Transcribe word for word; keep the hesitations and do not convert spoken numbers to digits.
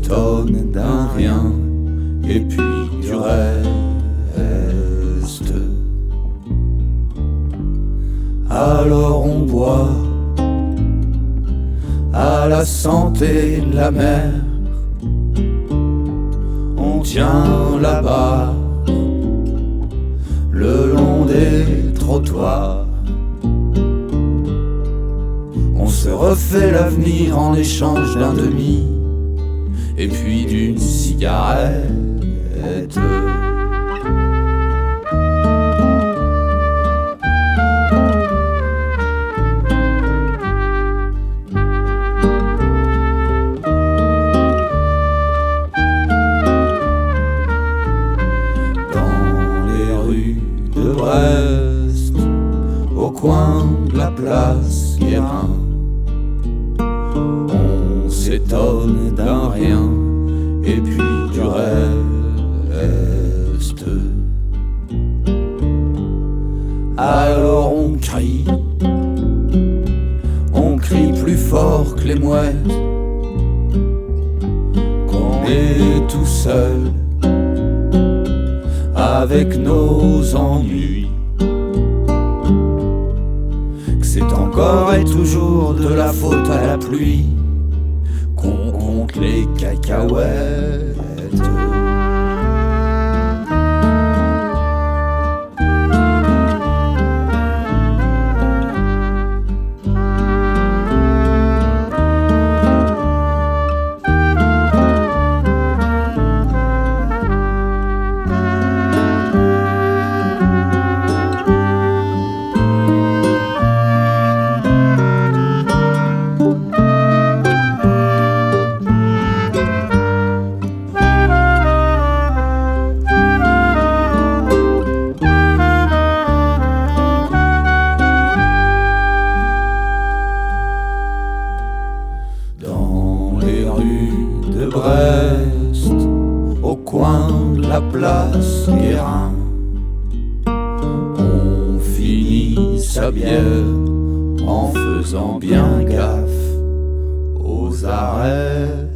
s'étonne d'un rien et puis du reste. Alors on boit à la santé de la mer, on tient la barre le long des trottoirs. On se refait l'avenir en échange d'un demi et puis d'une cigarette. De Brest, au coin de la place Guérin, on s'étonne d'un rien et puis du reste. Alors on crie, on crie plus fort que les mouettes, qu'on est tout seul avec nos ennuis, que c'est encore et toujours de la faute à la pluie, qu'on compte les cacahuètes. De Brest, au coin de la place Guérin, on finit sa bière en faisant bien gaffe aux arrêts.